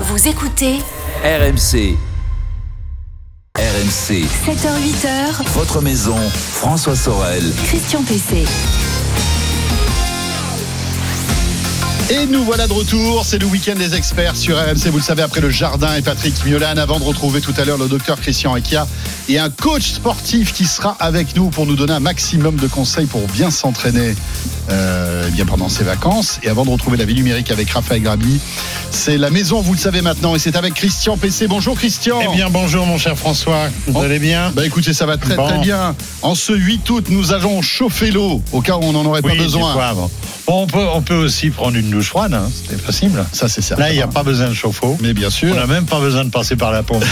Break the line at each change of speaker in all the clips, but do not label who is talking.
Vous écoutez
RMC. RMC.
7h-8h.
Votre maison, François Sorel.
Christian Pesset.
Et nous voilà de retour, c'est le week-end des experts sur RMC, vous le savez, après le jardin et Patrick Miolan, avant de retrouver tout à l'heure le docteur Christian Ekia et un coach sportif qui sera avec nous pour nous donner un maximum de conseils pour bien s'entraîner bien pendant ses vacances. Et avant de retrouver la vie numérique avec Raphaël Grabi, c'est la maison, vous le savez maintenant, et c'est avec Christian Pesset. Bonjour Christian.
Eh bien bonjour mon cher François, vous allez bien?
Bah écoutez, ça va très bien. En ce 8 août, nous allons chauffer l'eau au cas où on n'en aurait pas besoin.
Bon, on peut aussi prendre une douche froide, hein, c'est possible.
Ça c'est certain.
Là, il n'y a pas besoin de chauffe-eau.
Mais bien sûr.
On n'a même pas besoin de passer par la pompe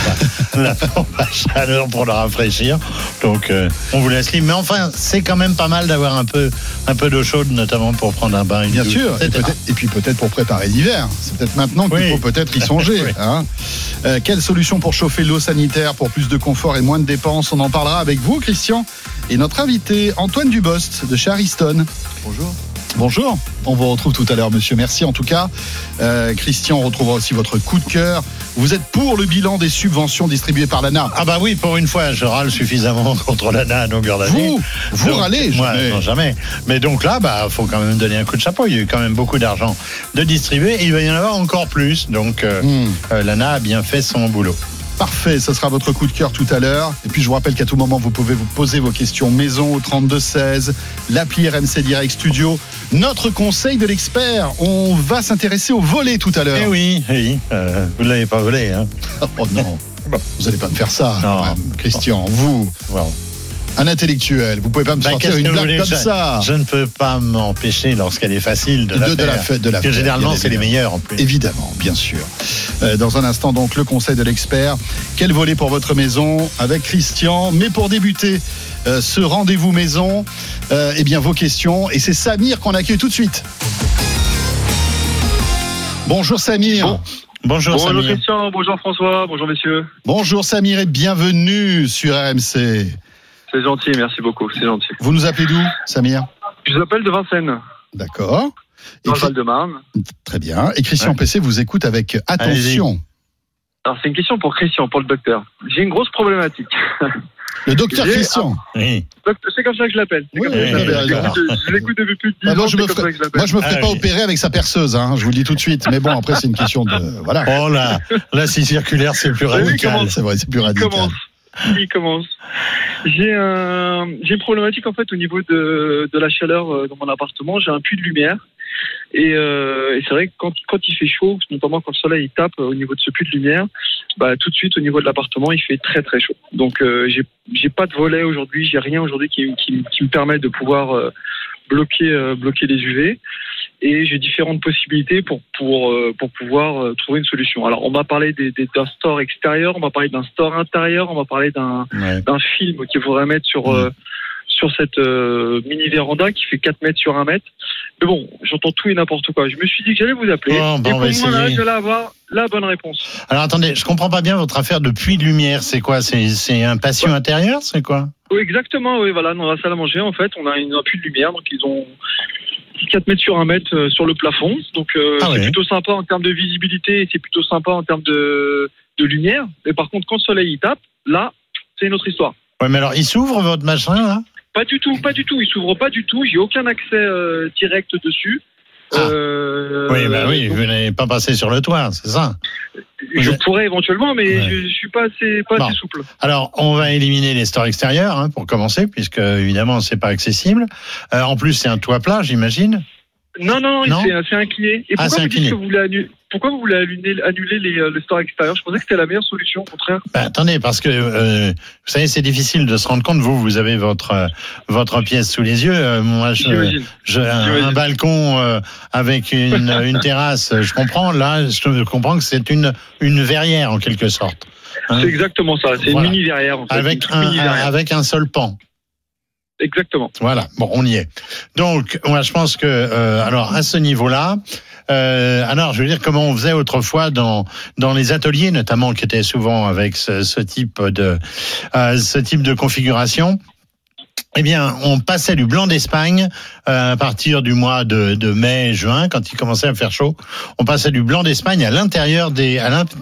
à chaleur pour le rafraîchir. Donc, on vous laisse libre. Mais enfin, c'est quand même pas mal d'avoir un peu d'eau chaude, notamment pour prendre un bain. Une
bien
douche,
sûr. Et puis peut-être pour préparer l'hiver. C'est peut-être maintenant qu'il faut peut-être y songer.
Oui.
Hein. Quelle solution pour chauffer l'eau sanitaire, pour plus de confort et moins de dépenses? On en parlera avec vous, Christian. Et notre invité, Antoine Dubost, de chez Ariston. Bonjour. Bonjour, on vous retrouve tout à l'heure, monsieur. Merci en tout cas. Christian, on retrouvera aussi votre coup de cœur. Vous êtes pour le bilan des subventions distribuées par l'ANA?
Ah bah oui, pour une fois, je râle suffisamment contre l'ANA à longueur d'année.
Vous râlez?
Jamais. Non, jamais. Mais donc là, faut quand même donner un coup de chapeau. Il y a eu quand même beaucoup d'argent de distribuer et il va y en avoir encore plus. Donc l'ANA a bien fait son boulot.
Parfait, ce sera votre coup de cœur tout à l'heure. Et puis je vous rappelle qu'à tout moment, vous pouvez vous poser vos questions maison au 3216, l'appli RMC Direct Studio. Notre conseil de l'expert, on va s'intéresser au volley tout à l'heure.
Eh oui, vous ne l'avez pas volé. Hein.
Oh non, vous n'allez pas me faire ça, Christian.
Non.
Vous, un intellectuel, vous pouvez pas me sortir une blague comme ça.
Je ne peux pas m'empêcher, lorsqu'elle est facile, de la faire.
Parce que
généralement, c'est les meilleurs en plus.
Évidemment, bien sûr. Dans un instant, donc, le conseil de l'expert. Quel volet pour votre maison avec Christian? Mais pour débuter ce rendez-vous maison, eh bien, vos questions. Et c'est Samir qu'on accueille tout de suite. Bonjour Samir.
Bonjour Samir.
Bonjour Christian, bonjour François, bonjour messieurs.
Bonjour Samir et bienvenue sur RMC.
C'est gentil, merci beaucoup, c'est gentil.
Vous nous appelez d'où, Samir?
Je vous appelle de Vincennes.
D'accord.
Dans le Val-de-Marne.
Très bien. Et Christian Pesset vous écoute avec attention.
Allez-y. Alors c'est une question pour Christian, pour le docteur. J'ai une grosse problématique.
Le docteur Christian.
Oui.
C'est comme ça que je l'appelle. Je l'écoute depuis plus de 10 ans.
Moi, je me ferai pas opérer avec sa perceuse, hein, je vous le dis tout de suite. Mais bon, après, c'est une question de... Voilà.
Oh là, c'est circulaire, c'est plus radical.
C'est vrai, c'est plus radical.
Il commence. J'ai une problématique en fait au niveau de la chaleur dans mon appartement. J'ai un puits de lumière. Et c'est vrai que quand il fait chaud, notamment quand le soleil tape au niveau de ce puits de lumière, tout de suite au niveau de l'appartement il fait très très chaud. Donc j'ai pas de volet aujourd'hui, j'ai rien aujourd'hui qui me permet de pouvoir bloquer les UV. Et j'ai différentes possibilités pour pouvoir trouver une solution. Alors on m'a parlé d'un store extérieur, on m'a parlé d'un store intérieur, on m'a parlé d'un film qu'il faudrait mettre sur cette mini véranda qui fait 4 mètres sur 1 mètre. Mais bon, j'entends tout et n'importe quoi. Je me suis dit que j'allais vous appeler. Et pour moi, là, j'allais avoir la bonne réponse.
Alors attendez, je comprends pas bien votre affaire de puits de lumière. C'est quoi? C'est un patio intérieur? C'est quoi?
Oui, exactement. Oui, voilà, dans la salle à manger, en fait, on a un puits de lumière. Donc ils ont 4 mètres sur 1 mètre sur le plafond. Donc c'est plutôt sympa en termes de visibilité et c'est plutôt sympa en termes de lumière. Mais par contre, quand le soleil il tape, là, c'est une autre histoire.
Ouais, mais alors, il s'ouvre votre machin, là?
Pas du tout. Il s'ouvre pas du tout. J'ai aucun accès direct dessus.
Oui, vous n'avez pas passé sur le toit, c'est ça?
Je pourrais éventuellement, mais je suis pas assez souple.
Alors, on va éliminer les stores extérieurs, pour commencer, puisque évidemment, c'est pas accessible. En plus, c'est un toit plat, j'imagine.
Non, c'est incliné. Et pourquoi vous voulez annuler le store extérieur? Je pensais que c'était la meilleure solution, au contraire.
Attendez, parce que vous savez, c'est difficile de se rendre compte. Vous avez votre pièce sous les yeux. Moi, un balcon avec une terrasse, je comprends. Là, je comprends que c'est une verrière en quelque sorte.
C'est exactement ça. C'est une mini verrière en fait.
Avec un seul pan.
Exactement.
Voilà, bon, on y est. Donc, moi, je pense que, alors, à ce niveau-là, alors, je veux dire, comment on faisait autrefois dans les ateliers, notamment, qui étaient souvent avec ce type de configuration. eh bien, on passait du blanc d'Espagne à partir du mois de mai, juin, quand il commençait à faire chaud. On passait du blanc d'Espagne à l'intérieur de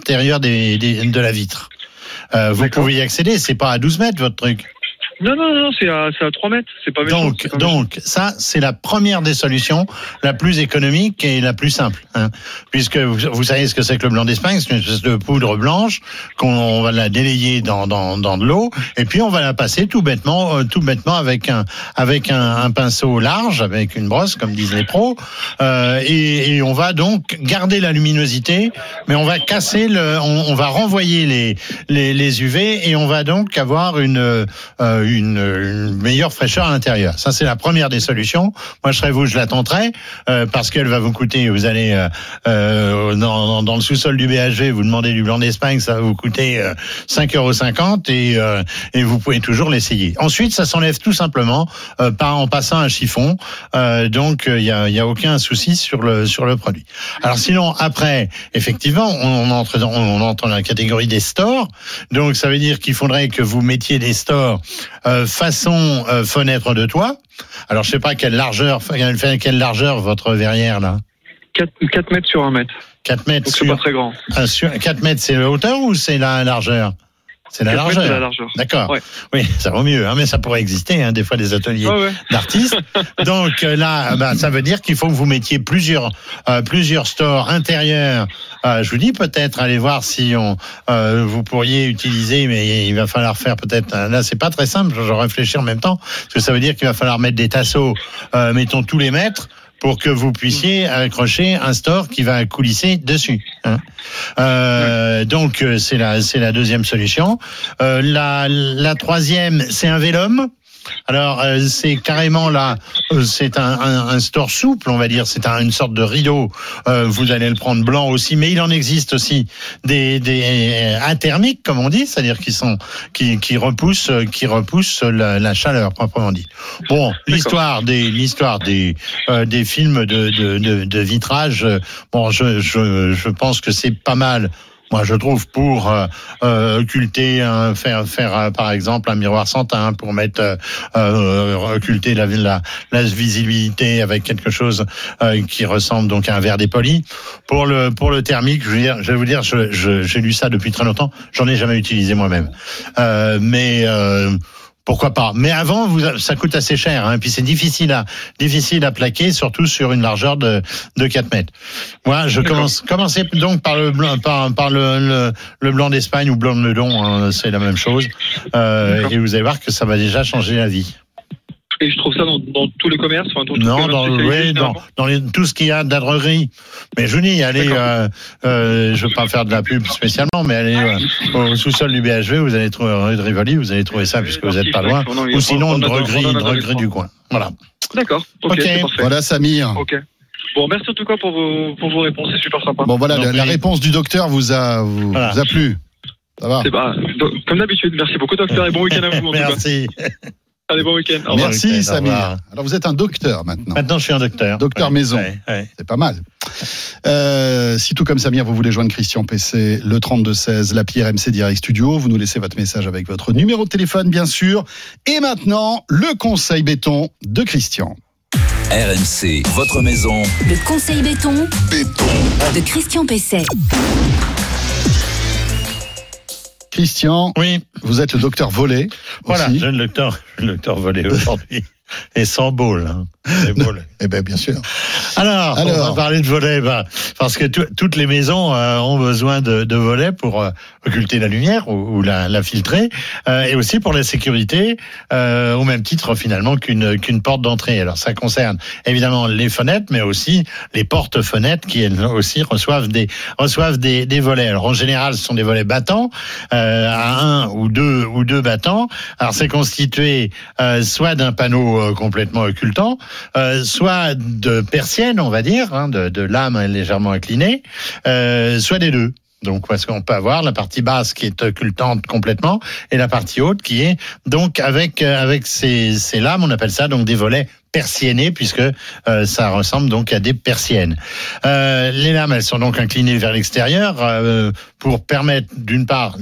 la vitre. Vous pouvez y accéder. C'est pas à 12 mètres votre truc.
Non, c'est à 3 mètres. C'est pas méchant.
Donc, ça, c'est la première des solutions, la plus économique et la plus simple, hein. Puisque vous savez ce que c'est que le blanc d'Espagne, c'est une espèce de poudre blanche qu'on va la délayer dans de l'eau, et puis on va la passer tout bêtement avec un pinceau large, avec une brosse, comme disent les pros, et on va donc garder la luminosité, mais on va casser on va renvoyer les UV, et on va donc avoir une meilleure fraîcheur à l'intérieur. Ça, c'est la première des solutions. Moi, je serais vous, je la tenterais, parce qu'elle va vous coûter, vous allez dans le sous-sol du BHV, vous demandez du blanc d'Espagne, ça va vous coûter 5,50 € et vous pouvez toujours l'essayer. Ensuite, ça s'enlève tout simplement en passant un chiffon. Donc, il y a aucun souci sur le produit. Alors sinon, après, effectivement, on entre dans la catégorie des stores. Donc, ça veut dire qu'il faudrait que vous mettiez des stores façon fenêtre de toit. Alors, je sais pas quelle largeur votre verrière, là?
4 mètres sur 1 mètre.
4 mètres.
Donc, c'est pas très grand.
4 mètres, c'est la hauteur ou c'est la largeur? C'est la largeur.
C'est la largeur.
D'accord.
Ouais.
Oui, ça vaut mieux, hein, mais ça pourrait exister, hein, des fois des ateliers d'artistes. Donc là, ça veut dire qu'il faut que vous mettiez plusieurs stores intérieurs. Je vous dis peut-être aller voir si vous pourriez utiliser, mais il va falloir faire peut-être. Là, c'est pas très simple. Je réfléchis en même temps, parce que ça veut dire qu'il va falloir mettre des tasseaux, mettons tous les mètres, pour que vous puissiez accrocher un store qui va coulisser dessus, hein. Donc c'est la deuxième solution. La troisième, c'est un vélum. Alors c'est carrément là, c'est un store souple, on va dire, c'est une sorte de rideau. Vous allez le prendre blanc aussi, mais il en existe aussi des athermiques, comme on dit, c'est-à-dire qui repoussent la chaleur proprement dit. Bon, l'histoire des films de vitrage, bon, je pense que c'est pas mal. Moi, je trouve pour occulter, faire par exemple un miroir sans teint pour mettre occulter la visibilité avec quelque chose qui ressemble donc à un verre dépoli. Pour le thermique, je vais vous dire, j'ai lu ça depuis très longtemps. J'en ai jamais utilisé moi-même, mais pourquoi pas. Mais avant, ça coûte assez cher, hein. Puis c'est difficile à plaquer, surtout sur une largeur de 4 mètres. Moi, commencez donc par le blanc, par le blanc d'Espagne ou blanc de Meudon, hein, c'est la même chose. Et vous allez voir que ça va déjà changer la vie.
Et je trouve ça dans tous les commerces, enfin,
dans tout ce qu'il y a d'adrerie. Mais je vous dis, allez, je veux pas faire de la pub spécialement, mais allez au sous-sol du BHV, vous allez trouver rue de Rivoli, vous allez trouver ça puisque vous êtes pas loin. Ou sinon, Dregris du coin. Voilà.
D'accord. Ok.
Voilà, Samir.
Ok. Bon, merci en tout cas pour vos réponses, c'est super sympa.
Bon, voilà, la réponse du docteur vous a plu. Ça va.
Comme d'habitude, merci beaucoup, docteur, et bon week-end à vous.
Merci.
Allez, bon week-end.
Merci, Samir. Alors, vous êtes un docteur maintenant.
Maintenant, je suis un docteur.
Docteur maison.
Ouais.
C'est pas mal. Si tout comme Samir, vous voulez joindre Christian PC, le 3216, l'appli RMC Direct Studio, vous nous laissez votre message avec votre numéro de téléphone, bien sûr. Et maintenant, le conseil béton de Christian.
RMC, votre maison.
Le conseil béton de Christian Pesset.
Christian,
oui,
vous êtes le docteur volet.
Voilà,
aussi.
je suis le docteur volet aujourd'hui. Et sans bol, hein.
Eh ben, bien sûr.
Alors, on va parler de volets, parce que toutes les maisons ont besoin de volets pour occulter la lumière ou la filtrer, et aussi pour la sécurité, au même titre finalement qu'une porte d'entrée. Alors ça concerne évidemment les fenêtres, mais aussi les portes-fenêtres qui elles aussi reçoivent des volets. Alors en général, ce sont des volets battants, à un ou deux battants. Alors c'est constitué soit d'un panneau complètement occultant, soit de persiennes, on va dire, hein, de lames légèrement inclinées, soit des deux. Donc, parce qu'on peut avoir la partie basse qui est occultante complètement et la partie haute qui est donc avec ces lames, on appelle ça donc des volets persiennés, puisque ça ressemble donc à des persiennes. Les lames, elles sont donc inclinées vers l'extérieur pour permettre d'une part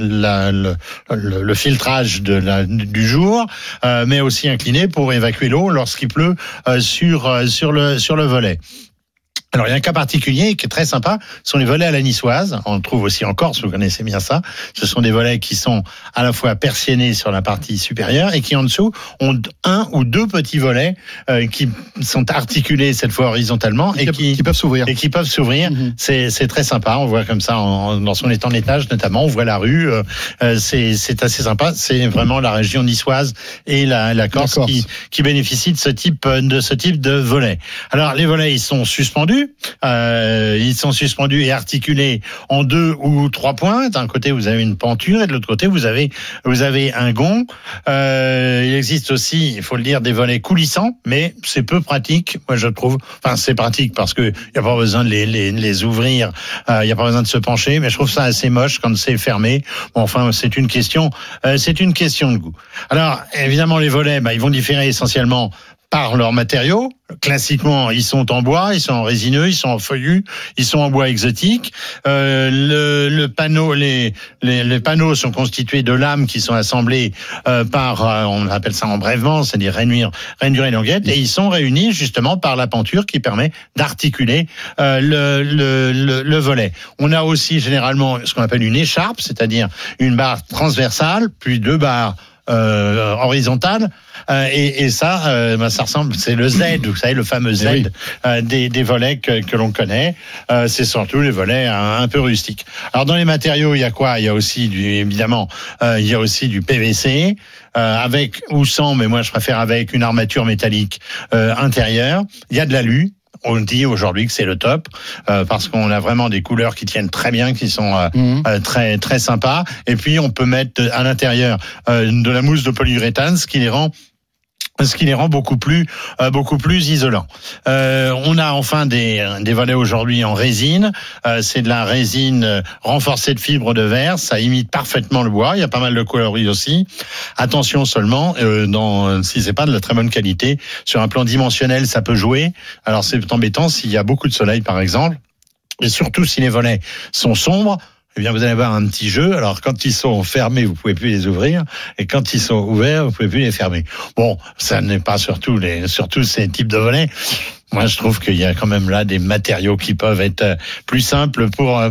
le filtrage du jour, mais aussi inclinées pour évacuer l'eau lorsqu'il pleut sur le volet. Alors, il y a un cas particulier qui est très sympa, ce sont les volets à la niçoise. On le trouve aussi en Corse, vous connaissez bien ça. Ce sont des volets qui sont à la fois persiennés sur la partie supérieure et qui, en dessous, ont un ou deux petits volets qui sont articulés cette fois horizontalement et qui
peuvent s'ouvrir.
Et qui peuvent s'ouvrir. C'est très sympa. On voit comme ça dans son étang d'étage, notamment. On voit la rue. C'est assez sympa. C'est vraiment la région niçoise et la Corse qui bénéficient de ce type de volets. Alors, les volets, ils sont suspendus. Ils sont suspendus et articulés en 2 ou 3 points. D'un côté, vous avez une penture et de l'autre côté, vous avez un gond. Il existe aussi, il faut le dire, des volets coulissants, mais c'est peu pratique, moi je trouve. Enfin, c'est pratique parce que y a pas besoin de les ouvrir, il y a pas besoin de se pencher, mais je trouve ça assez moche quand c'est fermé. Bon, enfin, c'est une question de goût. Alors, évidemment, les volets, ils vont différer essentiellement par leurs matériaux. Classiquement, ils sont en bois, ils sont en résineux, ils sont en feuillu, ils sont en bois exotique. Le panneau, les panneaux sont constitués de lames qui sont assemblées par, on appelle ça embrèvement, c'est-à-dire rainure et languette, et ils sont réunis justement par la penture qui permet d'articuler le volet. On a aussi généralement ce qu'on appelle une écharpe, c'est-à-dire une barre transversale, puis 2 barres horizontale, et ça ressemble, c'est le Z, vous savez, le fameux Z des volets que l'on connaît. C'est surtout les volets un peu rustiques. Alors dans les matériaux, il y a quoi ? Il y a aussi évidemment du PVC avec ou sans, mais moi je préfère avec une armature métallique intérieure. Il y a de l'alu. On dit aujourd'hui que c'est le top parce qu'on a vraiment des couleurs qui tiennent très bien, qui sont très très sympas. Et puis on peut mettre à l'intérieur de la mousse de polyuréthane, ce qui les rend beaucoup plus isolants. On a enfin des volets aujourd'hui en résine. C'est de la résine renforcée de fibres de verre. Ça imite parfaitement le bois. Il y a pas mal de coloris aussi. Attention seulement, si c'est pas de la très bonne qualité, sur un plan dimensionnel, ça peut jouer. Alors c'est embêtant s'il y a beaucoup de soleil, par exemple, et surtout si les volets sont sombres. Eh bien, vous allez avoir un petit jeu. Alors, quand ils sont fermés, vous pouvez plus les ouvrir. Et quand ils sont ouverts, vous pouvez plus les fermer. Bon, ça n'est pas surtout ces types de volets. Moi, je trouve qu'il y a quand même là des matériaux qui peuvent être plus simples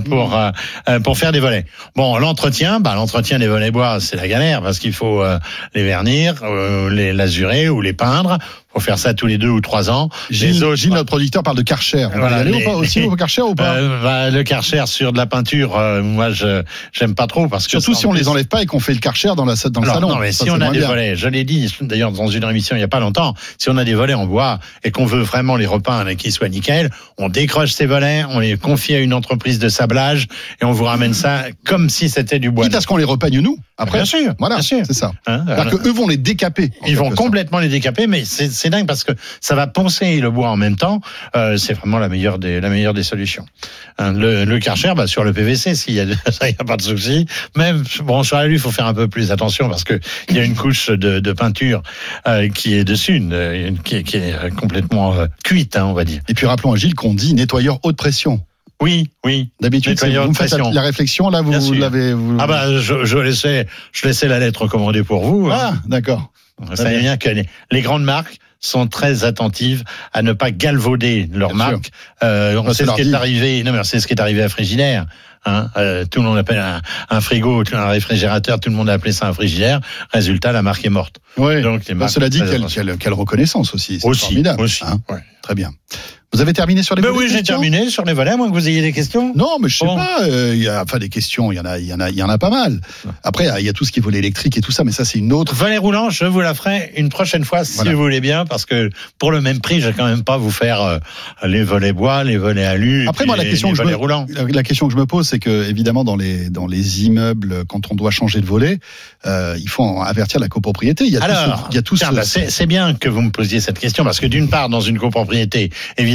pour faire des volets. Bon, l'entretien des volets bois, c'est la galère parce qu'il faut les vernir, les lazurer ou les peindre. Faut faire ça tous les 2 ou 3 ans.
Gilles, notre producteur, parle de Karcher. On va y aller ou pas aussi au Karcher ou pas
le Karcher sur de la peinture, moi j'aime pas trop parce que
surtout si on les enlève pas et qu'on fait le Karcher dans le salon.
Non, mais si on a des volets, je l'ai dit d'ailleurs dans une émission il y a pas longtemps, si on a des volets en bois et qu'on veut vraiment les repeindre et qu'ils soient nickel, on décroche ces volets, on les confie à une entreprise de sablage et on vous ramène ça comme si c'était du bois.
Quitte à ce qu'on les repeigne nous. Après,
bien sûr,
voilà,
bien sûr.
C'est ça. C'est-à-dire qu'eux vont les décaper.
Ils vont complètement les décaper, mais c'est dingue parce que ça va poncer le bois en même temps. C'est vraiment la meilleure des solutions. Le Karcher, sur le PVC, s'il y a ça, il y a pas de souci. Même bon, sur l'alu, il faut faire un peu plus attention parce que il y a une couche de peinture qui est dessus, qui est complètement cuite, on va dire.
Et puis rappelons à Gilles qu'on dit nettoyeur haute pression.
Oui.
D'habitude, vous me faites la réflexion, là, vous l'avez.
Je laissais la lettre recommandée pour vous.
Ah, d'accord.
Vous savez bien que les grandes marques sont très attentives à ne pas galvauder leur marque. On sait ce qui est arrivé. Non, mais c'est ce qui est arrivé à Frigidaire. Tout le monde appelle un frigo, un réfrigérateur, tout le monde a appelé ça un frigidaire. Résultat, la marque est morte.
Oui. Donc, cela dit, quelle reconnaissance aussi. C'est formidable.
Aussi. Ouais.
Très bien. Vous avez terminé sur les volets?
Oui, j'ai terminé sur les volets, à moins que vous ayez des questions.
Non, mais je sais pas. Des questions, il y en a pas mal. Après, il y a tout ce qui est volet électrique et tout ça, mais ça, c'est une autre.
Volet roulant, je vous la ferai une prochaine fois, si vous voulez bien, parce que pour le même prix, je vais quand même pas vous faire les volets bois, les volets alu.
Après, moi, la question que je me pose, c'est que, évidemment, dans les immeubles, quand on doit changer de volet, il faut avertir la copropriété. Il y a tout
c'est bien que vous me posiez cette question, parce que d'une part, dans une copropriété, évidemment,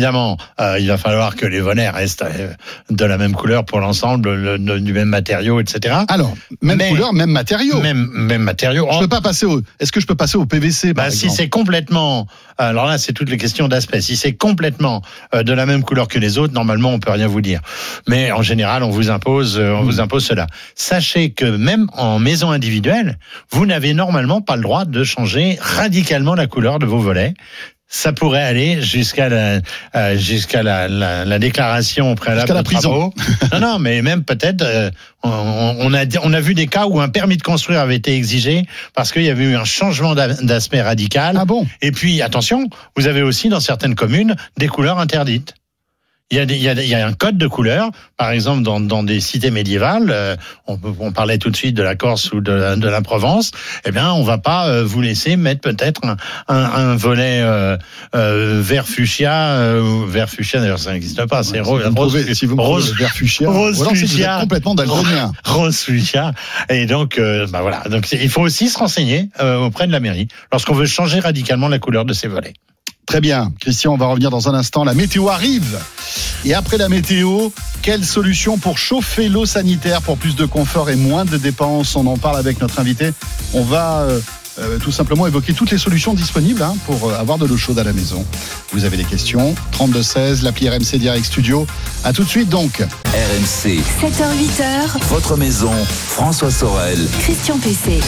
évidemment, il va falloir que les volets restent de la même couleur pour l'ensemble, du même matériau, etc.
Alors, couleur, même matériau.
Même matériau.
Je peux pas passer est-ce que je peux passer au PVC, par exemple ?
Si c'est complètement, alors là, c'est toutes les questions d'aspect. Si c'est complètement de la même couleur que les autres, normalement, on peut rien vous dire. Mais en général, on vous impose cela. Sachez que même en maison individuelle, vous n'avez normalement pas le droit de changer radicalement la couleur de vos volets. Ça pourrait aller jusqu'à la déclaration préalable de travaux. Non, mais même peut-être, on a vu des cas où un permis de construire avait été exigé parce qu'il y avait eu un changement d'aspect radical.
Ah bon ?
Et puis, attention, vous avez aussi dans certaines communes des couleurs interdites. Il y a un code de couleur, par exemple dans des cités médiévales. On parlait tout de suite de la Corse ou de la Provence. Eh bien, on va pas vous laisser mettre peut-être un volet vert fuchsia ou vert fuchsia. D'ailleurs, ça n'existe pas. C'est rose
vert fuchsia.
Rose fuchsia.
C'est complètement daltonien.
Rose fuchsia. Et donc, voilà. Donc, il faut aussi se renseigner auprès de la mairie lorsqu'on veut changer radicalement la couleur de ses volets.
Très bien. Christian, on va revenir dans un instant. La météo arrive. Et après la météo, quelle solution pour chauffer l'eau sanitaire pour plus de confort et moins de dépenses ? On en parle avec notre invité. On va tout simplement évoquer toutes les solutions disponibles pour avoir de l'eau chaude à la maison. Vous avez des questions ? 3216, l'appli RMC Direct Studio. À tout de suite donc.
RMC.
7h-8h.
Votre maison, François Sorel.
Christian Pesset.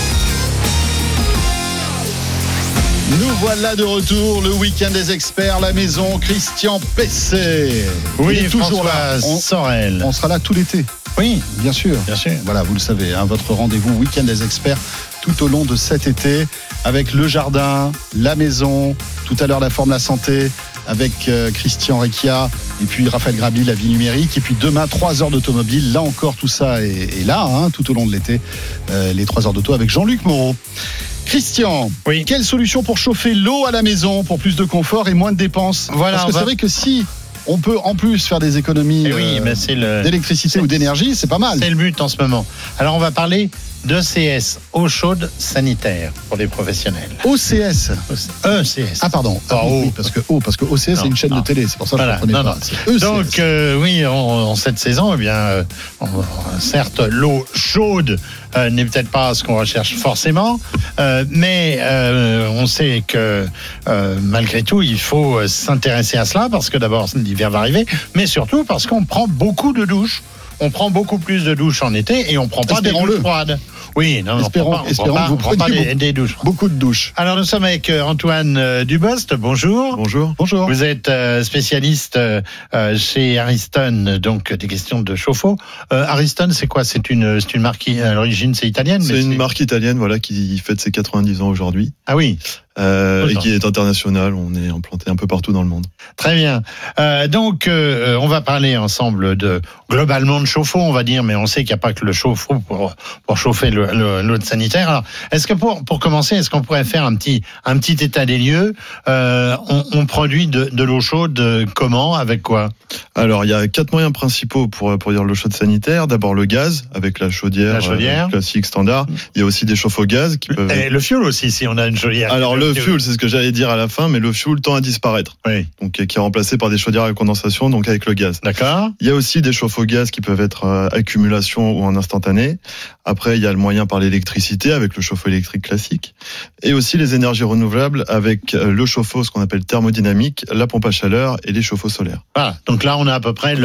Nous voilà de retour, le week-end des experts, la maison, Christian Pesset.
Oui,
il est toujours là.
Sorel.
On sera là tout l'été.
Oui,
bien sûr. Voilà, vous le savez, votre rendez-vous week-end des experts tout au long de cet été avec le jardin, la maison, tout à l'heure la forme, la santé avec Christian Recchia et puis Raphaël Grabli, la vie numérique, et puis demain 3 heures d'automobile. Là encore, tout ça est là, tout au long de l'été, les 3 heures d'auto avec Jean-Luc Moreau. Christian, oui. Quelle solution pour chauffer l'eau à la maison pour plus de confort et moins de dépenses ? Voilà, parce que c'est vrai que si on peut en plus faire des économies d'électricité ou d'énergie, c'est pas mal.
C'est le but en ce moment. Alors on va parler d'ECS, eau chaude sanitaire pour les professionnels.
OCS.
ECS.
Ah pardon. Oui, parce que OCS c'est une chaîne de télé, c'est pour ça que je ne comprenais pas.
Donc oui, en cette saison, eh bien, certes l'eau chaude n'est peut-être pas ce qu'on recherche forcément, mais on sait que malgré tout, il faut s'intéresser à cela parce que d'abord l'hiver va arriver, mais surtout parce qu'on prend beaucoup de douches. On prend beaucoup plus de douches en été et on prend pas des douches froides. Oui, non,
espérons que vous preniez des douches. Beaucoup de douches.
Alors nous sommes avec Antoine Dubost. Bonjour.
Bonjour.
Vous êtes spécialiste chez Ariston, donc des questions de chauffe-eau. Ariston, c'est quoi ? C'est une marque qui, à l'origine, c'est italienne.
C'est une marque italienne, voilà, qui fête ses 90 ans aujourd'hui.
Ah oui.
Et qui est international. On est implanté un peu partout dans le monde.
Très bien. Donc, on va parler ensemble globalement de chauffe-eau, on va dire, mais on sait qu'il n'y a pas que le chauffe-eau pour chauffer l'eau sanitaire. Alors, est-ce que pour commencer, est-ce qu'on pourrait faire un petit état des lieux ? On produit de l'eau chaude comment ? Avec quoi ?
Alors, il y a 4 moyens principaux pour produire l'eau chaude sanitaire. D'abord, le gaz, avec la chaudière classique standard. Il y a aussi des chauffe-eau gaz qui peuvent...
Et le fioul aussi, si on a une chaudière.
Alors, le fioul, c'est ce que j'allais dire à la fin, mais le fioul tend à disparaître. Oui. Donc, qui est remplacé par des chaudières à condensation, donc avec le gaz.
D'accord.
Il y a aussi des chauffe-eau gaz qui peuvent être accumulation ou en instantané. Après, il y a le moyen par l'électricité avec le chauffe-eau électrique classique. Et aussi les énergies renouvelables avec le chauffe-eau, ce qu'on appelle thermodynamique, la pompe à chaleur et les chauffe-eau solaires.
Ah, donc là, on a à peu près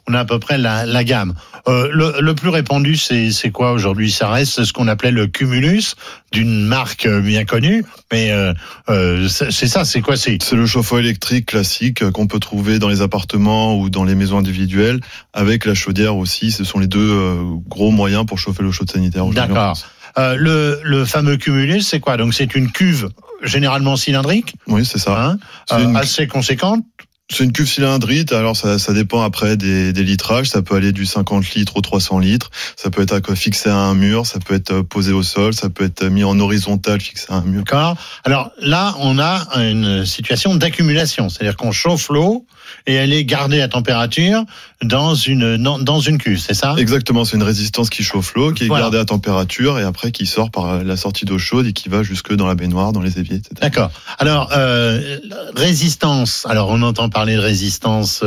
la gamme. Le plus répandu, c'est quoi aujourd'hui ? Ça reste ce qu'on appelait le Cumulus, d'une marque bien connue, mais c'est ça, c'est quoi ? C'est
le chauffe-eau électrique classique qu'on peut trouver dans les appartements ou dans les maisons individuelles, avec la chaudière aussi. Ce sont les deux gros moyens pour chauffer l'eau chaude sanitaire aujourd'hui.
D'accord. Le fameux Cumulus, c'est quoi ? Donc c'est une cuve généralement cylindrique.
Oui, c'est ça.
Assez conséquente.
C'est une cuve cylindrique, alors ça dépend après des litrages, ça peut aller du 50 litres au 300 litres, ça peut être fixé à un mur, ça peut être posé au sol, ça peut être mis en horizontal, fixé à un mur.
D'accord. Alors là, on a une situation d'accumulation, c'est-à-dire qu'on chauffe l'eau et elle est gardée à température dans une cuve, c'est ça ?
Exactement, c'est une résistance qui chauffe l'eau, qui est gardée à température et après qui sort par la sortie d'eau chaude et qui va jusque dans la baignoire, dans les éviers, etc.
D'accord. Alors, résistance. Alors, on entend parler de résistance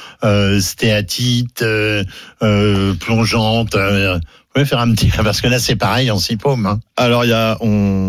stéatite, plongeante. Vous pouvez faire un petit, parce que là c'est pareil en 6 paumes. Hein.
Alors il y a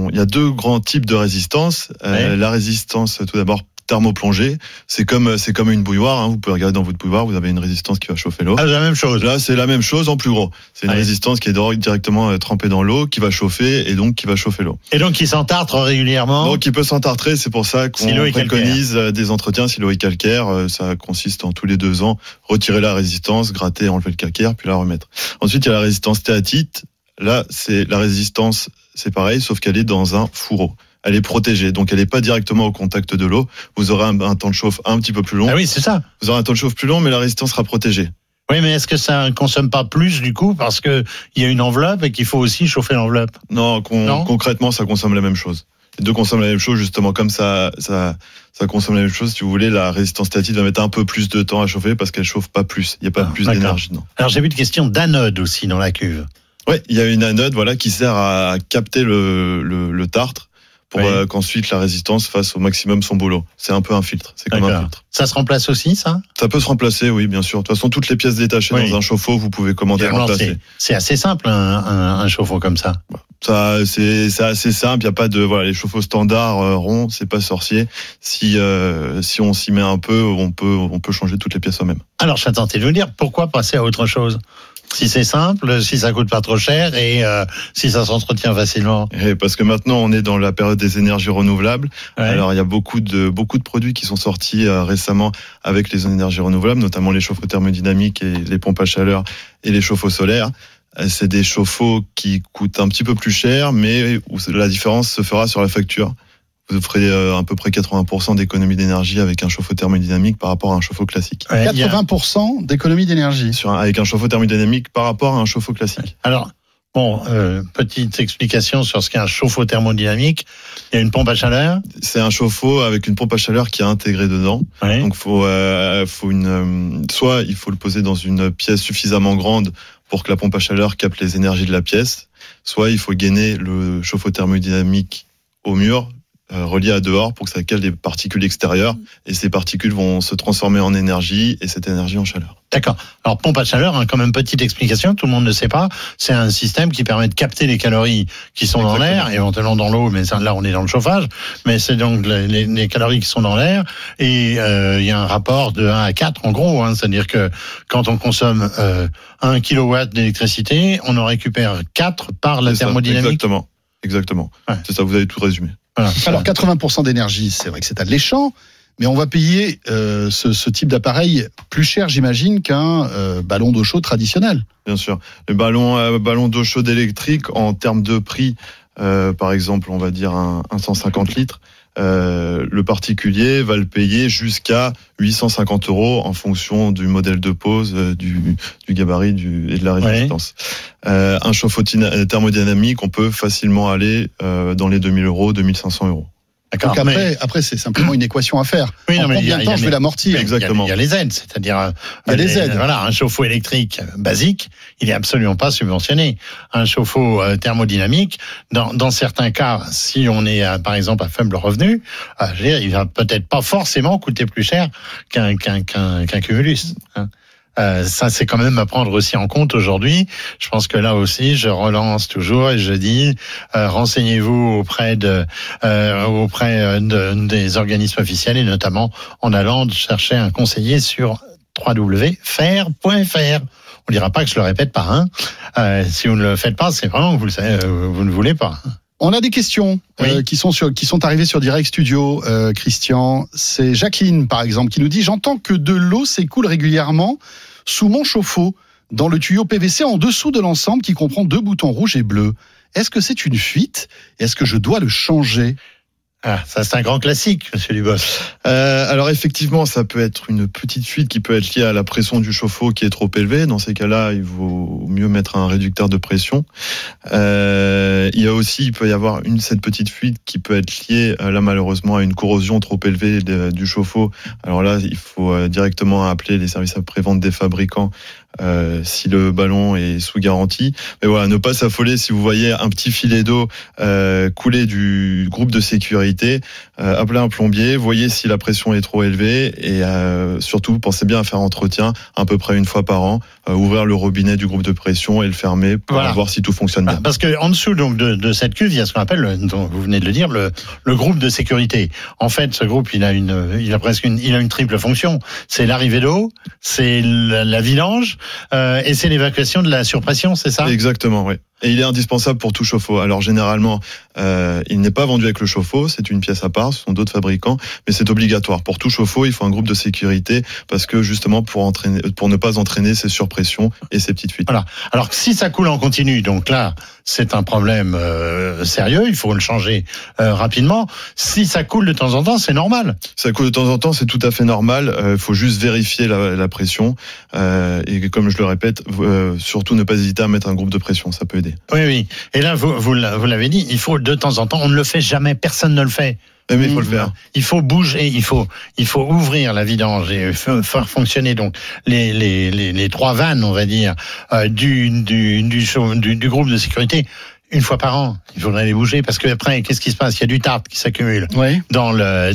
2 grands types de résistance. La résistance, tout d'abord thermoplongée, c'est comme une bouilloire. Hein. Vous pouvez regarder dans votre bouilloire, vous avez une résistance qui va chauffer l'eau.
Ah, c'est la même chose.
Là, c'est la même chose en plus gros. C'est une résistance qui est directement trempée dans l'eau, qui va chauffer et donc qui va chauffer l'eau.
Et donc qui s'entartre régulièrement.
Donc il peut s'entartrer. C'est pour ça qu'on préconise des entretiens si l'eau est calcaire. Ça consiste en tous les 2 ans retirer la résistance, gratter, enlever le calcaire, puis la remettre. Ensuite, il y a la résistance stéatite. Là, c'est la résistance, c'est pareil, sauf qu'elle est dans un fourreau. Elle est protégée, donc elle n'est pas directement au contact de l'eau. Vous aurez un temps de chauffe un petit peu plus long.
Ah oui, c'est ça.
Vous aurez un temps de chauffe plus long, mais la résistance sera protégée.
Oui, mais est-ce que ça ne consomme pas plus du coup parce qu'il y a une enveloppe et qu'il faut aussi chauffer l'enveloppe ?
Non, concrètement, ça consomme la même chose. Les deux consomment la même chose, justement, comme ça consomme la même chose. Si vous voulez, la résistance stéatite va mettre un peu plus de temps à chauffer parce qu'elle chauffe pas plus. Il n'y a pas plus d'énergie dedans.
Alors j'ai vu une question d'anode aussi dans la cuve.
Oui, il y a une anode, qui sert à capter le tartre pour qu'ensuite la résistance fasse au maximum son boulot. C'est un peu un filtre. C'est comme un filtre.
Ça se remplace aussi, ça ?
Ça peut se remplacer, oui, bien sûr. De toute façon, toutes les pièces détachées dans un chauffe-eau, vous pouvez commander et remplacer.
C'est assez simple, un chauffe-eau comme ça.
Ça, c'est assez simple. Il y a pas de les chauffe-eau standards ronds, c'est pas sorcier. Si on s'y met un peu, on peut changer toutes les pièces soi-même.
Alors, je suis tenté de vous dire, pourquoi passer à autre chose ? Si c'est simple, si ça coûte pas trop cher et si ça s'entretient facilement.
Et parce que maintenant on est dans la période des énergies renouvelables. Alors il y a beaucoup de produits qui sont sortis récemment avec les énergies renouvelables, notamment les chauffe-eau thermodynamiques et les pompes à chaleur et les chauffe-eau solaires. C'est des chauffe-eau qui coûtent un petit peu plus cher, mais où la différence se fera sur la facture. Vous ferez à peu près 80% d'économie d'énergie avec un chauffe-eau thermodynamique par rapport à un chauffe-eau classique.
80% d'économie d'énergie
avec un chauffe-eau thermodynamique par rapport à un chauffe-eau classique.
Alors, petite explication sur ce qu'est un chauffe-eau thermodynamique. Il y a une pompe à chaleur.
C'est un chauffe-eau avec une pompe à chaleur qui est intégrée dedans. Donc, soit il faut le poser dans une pièce suffisamment grande pour que la pompe à chaleur capte les énergies de la pièce. Soit il faut gainer le chauffe-eau thermodynamique au mur, relié à dehors pour que ça cale des particules extérieures et ces particules vont se transformer en énergie et cette énergie en chaleur.
D'accord. Alors pompe à chaleur, quand même petite explication, tout le monde ne sait pas, c'est un système qui permet de capter les calories qui sont dans l'air, éventuellement dans l'eau, mais là on est dans le chauffage, mais c'est donc les calories qui sont dans l'air et il y a un rapport de 1 à 4 en gros, c'est-à-dire que quand on consomme 1 kW d'électricité, on en récupère 4 par la thermodynamique.
Exactement. Ouais. C'est ça, vous avez tout résumé.
Voilà. Alors 80% d'énergie, c'est vrai que c'est alléchant, mais on va payer ce type d'appareil plus cher, j'imagine, qu'un ballon d'eau chaude traditionnel.
Bien sûr. Le ballon d'eau chaude électrique, en termes de prix, par exemple, on va dire un 150 litres, le particulier va le payer jusqu'à 850 € en fonction du modèle de pose, du gabarit et de la résistance. Un chauffe-eau thermodynamique, on peut facilement aller dans les 2000 €, 2500 €.
Donc après, c'est simplement une équation à faire.
Oui,
en combien de temps je vais l'amortir ?
Exactement.
Il y a les aides, c'est-à-dire
les aides.
Voilà, un chauffe-eau électrique basique, il est absolument pas subventionné. Un chauffe-eau thermodynamique, dans certains cas, si on est par exemple à faible revenu, il va peut-être pas forcément coûter plus cher qu'un Cumulus. Ça, c'est quand même à prendre aussi en compte aujourd'hui. Je pense que là aussi, je relance toujours et je dis, renseignez-vous auprès des organismes officiels et notamment en allant chercher un conseiller sur www.fer.fr. On dira pas que je le répète pas, si vous ne le faites pas, c'est vraiment que vous le savez, vous ne voulez pas.
On a des questions qui sont arrivées sur Direct Studio, Christian. C'est Jacqueline, par exemple, qui nous dit « J'entends que de l'eau s'écoule régulièrement sous mon chauffe-eau, dans le tuyau PVC en dessous de l'ensemble qui comprend 2 boutons rouges et bleus. Est-ce que c'est une fuite ? Est-ce que je dois le changer ?»
Ah, ça c'est un grand classique, monsieur Dubos.
Alors effectivement, ça peut être une petite fuite qui peut être liée à la pression du chauffe-eau qui est trop élevée. Dans ces cas-là, il vaut mieux mettre un réducteur de pression. Il peut y avoir cette petite fuite qui peut être liée là malheureusement à une corrosion trop élevée du chauffe-eau. Alors là, il faut directement appeler les services après-vente des fabricants si le ballon est sous garantie. Mais voilà, ne pas s'affoler si vous voyez un petit filet d'eau couler du groupe de sécurité. Appelez un plombier, voyez si la pression est trop élevée et surtout pensez bien à faire entretien à peu près une fois par an, ouvrir le robinet du groupe de pression et le fermer pour voir si tout fonctionne bien.
Parce que en dessous donc de cette cuve, il y a ce qu'on appelle, vous venez de le dire, le groupe de sécurité. En fait, ce groupe, il a une triple fonction. C'est l'arrivée d'eau, c'est la vidange et c'est l'évacuation de la surpression, c'est ça ?
Exactement, oui. Et il est indispensable pour tout chauffe-eau. Alors généralement, il n'est pas vendu avec le chauffe-eau, c'est une pièce à part, ce sont d'autres fabricants, mais c'est obligatoire. Pour tout chauffe-eau, il faut un groupe de sécurité parce que justement pour ne pas entraîner ces surpressions et ces petites fuites.
Voilà. Alors si ça coule en continu, donc là, c'est un problème sérieux, il faut le changer rapidement. Si ça coule de temps en temps, c'est normal.
Ça coule de temps en temps, c'est tout à fait normal. Il faut juste vérifier la pression et comme je le répète, surtout ne pas hésiter à mettre un groupe de pression, ça peut aider.
Oui. Et là, vous l'avez dit, il faut de temps en temps, on ne le fait jamais, personne ne le fait.
Mais il faut le faire.
Il faut bouger, il faut ouvrir la vidange et faire fonctionner donc les trois vannes, on va dire, du groupe de sécurité. Une fois par an, il faudrait les bouger parce que après, qu'est-ce qui se passe ? Il y a du tartre qui s'accumule dans la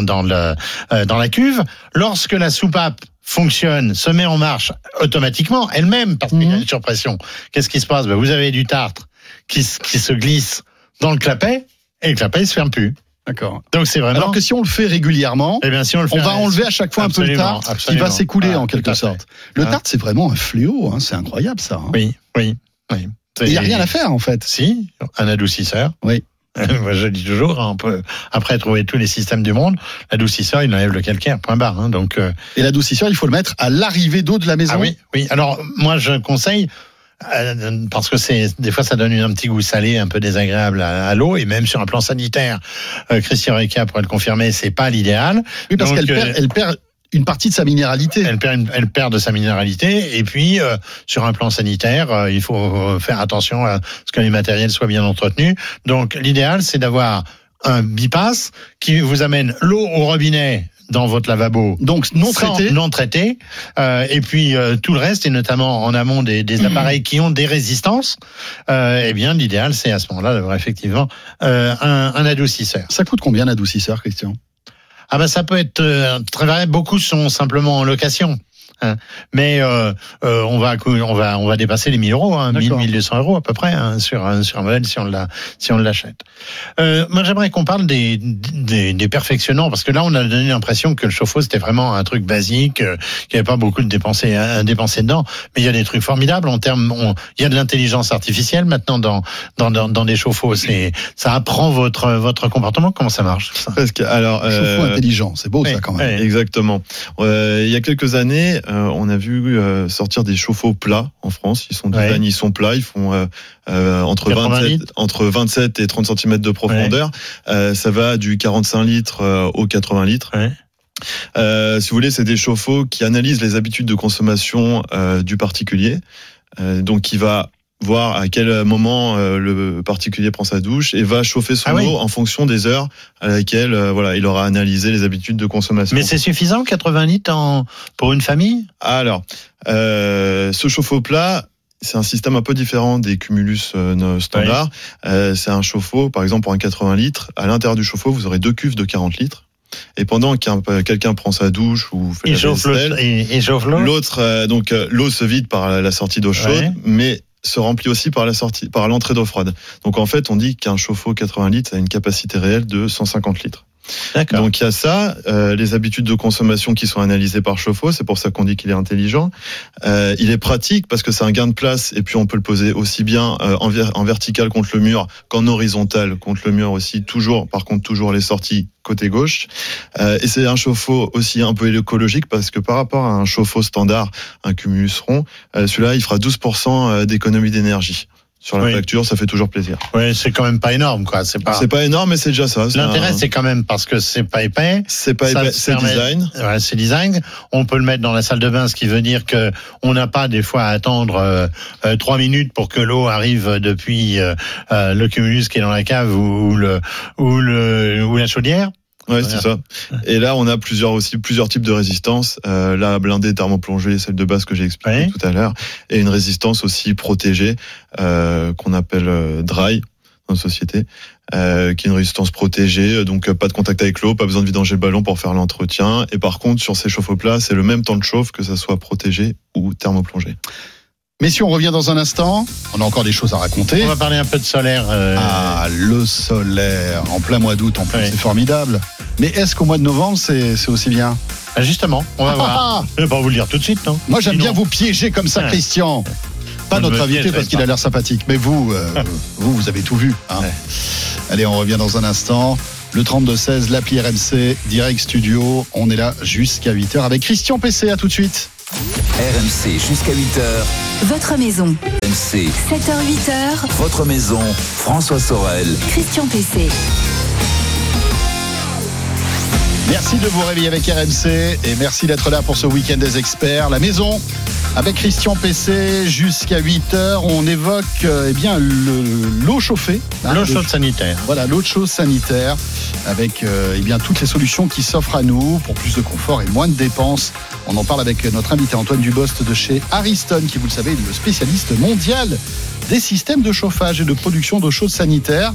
cuve. Lorsque la soupape fonctionne, se met en marche automatiquement elle-même parce qu'il y a une surpression. Qu'est-ce qui se passe ? Vous avez du tartre qui se glisse dans le clapet et le clapet se ferme plus.
D'accord.
Donc c'est vraiment.
Alors que si on le fait régulièrement,
si on va
enlever à chaque fois un peu le tartre qui va s'écouler en quelque sorte. Le tartre, c'est vraiment un fléau. C'est incroyable ça.
Oui.
Il n'y a rien à faire en fait.
Si, un adoucisseur.
Oui.
Moi, je dis toujours, on peut après trouver tous les systèmes du monde. L'adoucisseur, il enlève le calcaire, point barre. Donc.
Et l'adoucisseur, il faut le mettre à l'arrivée d'eau de la maison.
Ah oui. Alors moi, je conseille. Parce que des fois ça donne un petit goût salé un peu désagréable à l'eau et même sur un plan sanitaire, Christian Rekia pourrait le confirmer, c'est pas l'idéal.
Oui, parce qu'elle perd une partie de sa minéralité.
Elle perd de sa minéralité et puis sur un plan sanitaire, il faut faire attention à ce que les matériels soient bien entretenus. Donc l'idéal c'est d'avoir un bypass qui vous amène l'eau au robinet dans votre lavabo,
donc non traité,
et puis tout le reste, et notamment en amont des appareils qui ont des résistances, eh bien l'idéal c'est à ce moment-là d'avoir effectivement un adoucisseur.
Ça coûte combien l'adoucisseur, Christian ?
Ça peut être très variable. Beaucoup sont simplement en location. Mais on va dépasser les 1 000 €, 1 200 € à peu près sur un modèle si on l'achète. Moi j'aimerais qu'on parle des perfectionnants parce que là on a donné l'impression que le chauffe-eau c'était vraiment un truc basique, qu'il n'y avait pas beaucoup de dépenser dedans. Mais il y a des trucs formidables il y a de l'intelligence artificielle maintenant dans des chauffe-eau. Ça apprend votre comportement. Comment ça marche ça ?
Alors chauffe-eau intelligent, c'est beau ça quand même.
Exactement. Il y a quelques années. On a vu sortir des chauffe-eau plats en France. Ils sont ils sont plats. Ils font entre 27 et 30 cm de profondeur. Ça va du 45 litres au 80 litres. Si vous voulez, c'est des chauffe-eau qui analysent les habitudes de consommation du particulier. Donc, il va voir à quel moment le particulier prend sa douche et va chauffer son eau en fonction des heures à laquelle il aura analysé les habitudes de consommation.
Mais c'est suffisant, 80 litres pour une famille ?
Alors, ce chauffe-eau plat, c'est un système un peu différent des Cumulus standards. C'est un chauffe-eau, par exemple pour un 80 litres, à l'intérieur du chauffe-eau, vous aurez 2 cuves de 40 litres. Et pendant que quelqu'un prend sa douche ou fait la vaisselle,
il chauffe l'eau.
L'autre, l'eau se vide par la sortie d'eau chaude, mais se remplit aussi par l'entrée d'eau froide. Donc en fait, on dit qu'un chauffe-eau 80 litres a une capacité réelle de 150 litres.
D'accord.
Donc il y a ça, les habitudes de consommation qui sont analysées par chauffe-eau, c'est pour ça qu'on dit qu'il est intelligent. Il est pratique parce que c'est un gain de place et puis on peut le poser aussi bien en vertical contre le mur qu'en horizontal contre le mur aussi. Toujours les sorties côté gauche. Et c'est un chauffe-eau aussi un peu écologique parce que par rapport à un chauffe-eau standard, un Cumulus rond, celui-là il fera 12% d'économie d'énergie. Sur la facture, ça fait toujours plaisir.
Oui, c'est quand même pas énorme, quoi. C'est
pas énorme, mais c'est déjà ça.
L'intérêt, c'est quand même parce que c'est pas épais.
C'est pas épais, c'est design.
Ouais, c'est design. On peut le mettre dans la salle de bain, ce qui veut dire que on n'a pas des fois à attendre 3 minutes pour que l'eau arrive depuis le cumulus qui est dans la cave ou la chaudière.
Ouais, c'est ça. Et là, on a plusieurs types de résistance. La blindée thermoplongée, celle de base que j'ai expliqué tout à l'heure, et une résistance aussi protégée qu'on appelle dry dans la société, qui est une résistance protégée, donc pas de contact avec l'eau, pas besoin de vidanger le ballon pour faire l'entretien. Et par contre, sur ces chauffe-eau plats, c'est le même temps de chauffe que ça soit protégé ou thermoplongé.
Messieurs, on revient dans un instant. On a encore des choses à raconter.
On va parler un peu de solaire.
Ah, le solaire, en plein mois d'août, en plus, c'est formidable. Mais est-ce qu'au mois de novembre, c'est aussi bien ?
Justement, on va voir. Je ne vais pas vous le dire tout de suite, non ?
Moi, j'aime bien vous piéger comme ça, Christian. Pas notre invité parce qu'il a l'air sympathique. Mais vous avez tout vu. Hein. Allez, on revient dans un instant. Le 32-16, l'appli RMC, direct studio. On est là jusqu'à 8h avec Christian PC. À tout de suite.
RMC jusqu'à 8h.
Votre maison.
RMC.
7h-8h.
Votre maison. François Sorel.
Christian PC.
Merci de vous réveiller avec RMC et merci d'être là pour ce week-end des experts. La maison avec Christian PC jusqu'à 8h. On évoque l'eau chauffée.
L'eau chaude sanitaire.
Voilà, l'eau chaude sanitaire avec toutes les solutions qui s'offrent à nous pour plus de confort et moins de dépenses. On en parle avec notre invité Antoine Dubost de chez Ariston qui, vous le savez, est le spécialiste mondial des systèmes de chauffage et de production d'eau chaude sanitaire.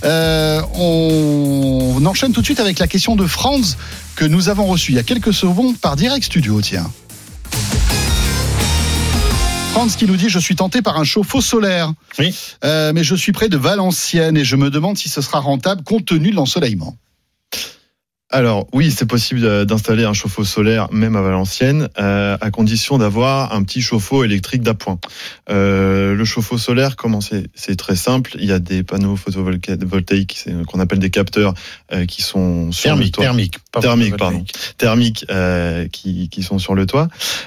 On enchaîne tout de suite avec la question de Franz que nous avons reçue il y a quelques secondes par Direct Studio. Tiens. Franz qui nous dit: je suis tenté par un chauffe-eau solaire, mais je suis près de Valenciennes et je me demande si ce sera rentable compte tenu de l'ensoleillement.
Alors oui, c'est possible d'installer un chauffe-eau solaire même à Valenciennes, à condition d'avoir un petit chauffe-eau électrique d'appoint. Le chauffe-eau solaire, c'est très simple. Il y a des panneaux photovoltaïques qu'on appelle des capteurs qui sont sur le toit. Thermiques, qui sont sur le toit,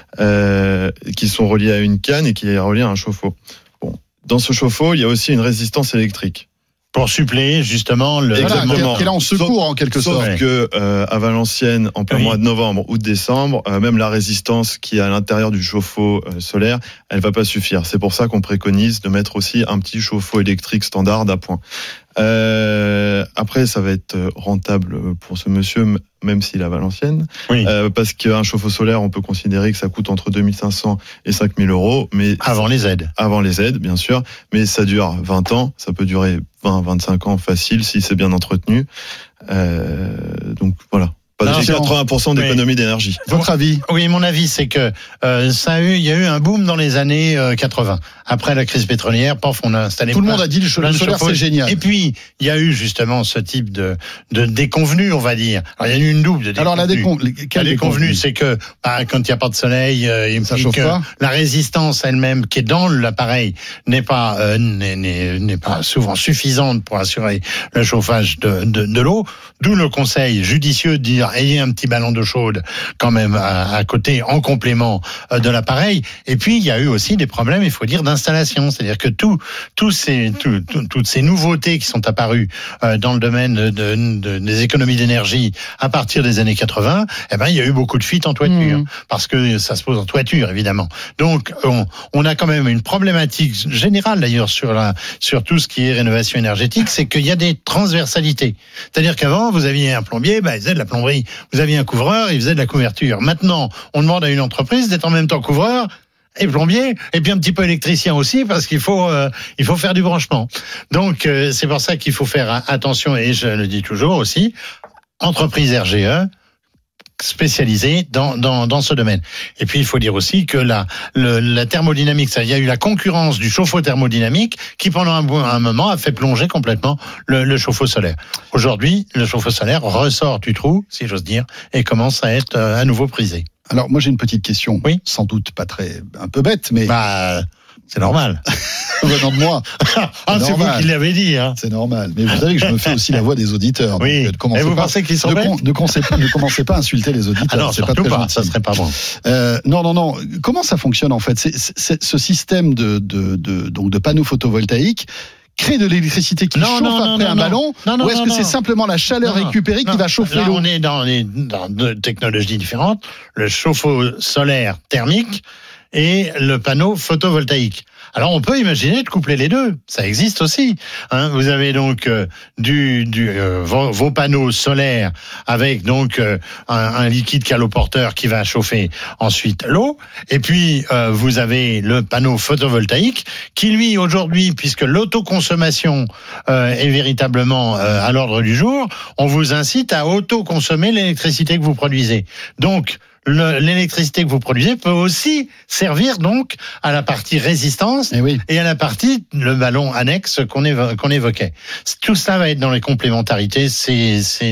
qui sont reliés à une canne et qui est relié à un chauffe-eau. Bon, dans ce chauffe-eau, il y a aussi une résistance électrique.
Pour suppléer justement
qui est là en secours en quelque sorte.
Sauf que à Valenciennes, en plein mois de novembre ou de décembre, même la résistance qui est à l'intérieur du chauffe-eau solaire, elle va pas suffire. C'est pour ça qu'on préconise de mettre aussi un petit chauffe-eau électrique standard d'appoint. Après, ça va être rentable pour ce monsieur, même s'il est à Valenciennes, parce qu'un chauffe-eau solaire, on peut considérer que ça coûte entre 2500 et 5000 euros, mais
avant les aides.
Avant les aides, bien sûr, mais ça dure 20 ans, ça peut durer 20-25 ans facile si c'est bien entretenu. Donc voilà. Pas de 80% d'économie d'énergie.
Votre avis ?
Oui, mon avis, c'est que il y a eu un boom dans les années 80. Après la crise pétrolière, on a installé.
Tout le monde a dit le solaire, c'est génial.
Et puis, il y a eu justement ce type de déconvenue, on va dire. Alors, il y a eu une double de déconvenue.
Alors, la déconvenue,
c'est que quand il n'y a pas de soleil,
ça chauffe pas.
La résistance elle-même qui est dans l'appareil n'est pas souvent suffisante pour assurer le chauffage de l'eau. D'où le conseil judicieux de dire ayez un petit ballon d'eau chaude quand même à côté en complément de l'appareil. Et puis il y a eu aussi des problèmes, il faut dire, d'installation, c'est-à-dire que toutes ces nouveautés qui sont apparues dans le domaine des économies d'énergie à partir des années 80, il y a eu beaucoup de fuites en toiture parce que ça se pose en toiture évidemment. Donc on a quand même une problématique générale d'ailleurs sur tout ce qui est rénovation énergétique, c'est qu'il y a des transversalités. C'est-à-dire qu'avant vous aviez un plombier, il faisait de la plomberie. Vous aviez un couvreur, il faisait de la couverture. Maintenant, on demande à une entreprise d'être en même temps couvreur et plombier, et puis un petit peu électricien aussi, parce qu'il faut faire du branchement. Donc, c'est pour ça qu'il faut faire attention, et je le dis toujours aussi, entreprise RGE, spécialisée dans ce domaine. Et puis il faut dire aussi que la thermodynamique, il y a eu la concurrence du chauffe-eau thermodynamique qui pendant un moment a fait plonger complètement le chauffe-eau solaire. Aujourd'hui, le chauffe-eau solaire ressort du trou, si j'ose dire, et commence à être à nouveau prisé.
Alors moi j'ai une petite question, sans doute un peu bête, mais
C'est normal.
Venant de moi.
C'est vous qui l'avez dit. Hein.
C'est normal. Mais vous savez que je me fais aussi la voix des auditeurs.
Oui. Et vous pensez qu'ils sont bêtes ?
Ne commencez pas à insulter les auditeurs.
Ah non,
c'est
surtout
pas.
Ça serait pas bon.
Non. Comment ça fonctionne en fait ? C'est ce système de panneaux photovoltaïques crée de l'électricité qui chauffe après un ballon, ou est-ce que c'est simplement la chaleur récupérée qui va chauffer l'eau ?
On est dans deux technologies différentes, le chauffe-eau solaire thermique et le panneau photovoltaïque. Alors on peut imaginer de coupler les deux, ça existe aussi. Hein, vous avez donc vos panneaux solaires avec donc un liquide caloporteur qui va chauffer ensuite l'eau, et puis vous avez le panneau photovoltaïque qui lui aujourd'hui, puisque l'autoconsommation est véritablement à l'ordre du jour, on vous incite à autoconsommer l'électricité que vous produisez. Donc l'électricité que vous produisez peut aussi servir donc à la partie résistance et à la partie le ballon annexe qu'on évoquait. Tout ça va être dans les complémentarités. C'est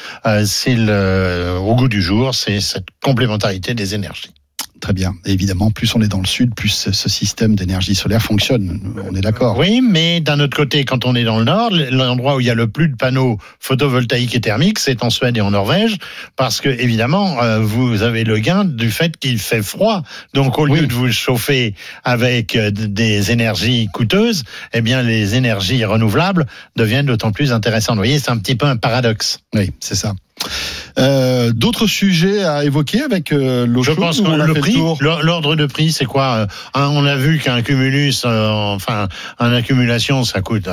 au goût du jour. C'est cette complémentarité des énergies.
Très bien. Et évidemment, plus on est dans le sud, plus ce système d'énergie solaire fonctionne. On est d'accord.
Oui, mais d'un autre côté, quand on est dans le nord, l'endroit où il y a le plus de panneaux photovoltaïques et thermiques, c'est en Suède et en Norvège, parce que évidemment, vous avez le gain du fait qu'il fait froid. Donc, au lieu de vous chauffer avec des énergies coûteuses, eh bien, les énergies renouvelables deviennent d'autant plus intéressantes. Vous voyez, c'est un petit peu un paradoxe.
Oui, c'est ça. D'autres sujets à évoquer avec l'eau chaude?
Je pense que le prix, l'ordre de prix, c'est quoi? On a vu qu'un cumulus, une accumulation, ça coûte